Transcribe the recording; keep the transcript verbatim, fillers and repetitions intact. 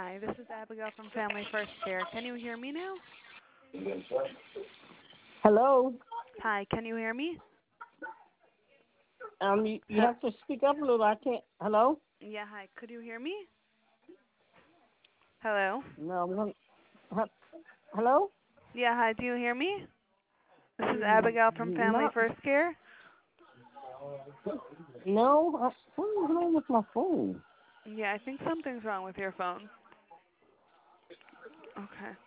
Hi, this is Abigail from Family First Care. Can you hear me now? Hello. Hi, can you hear me? Um, you, you He- have to speak up a little. I can't. Hello. yeah, hi. Could you hear me? Hello? No. I'm gonna, he- hello. Yeah, hi. Do you hear me? This is Mm, Abigail from Family No. First Care. No. Uh, what is wrong with my phone? Yeah, I think something's wrong with your phone. Okay.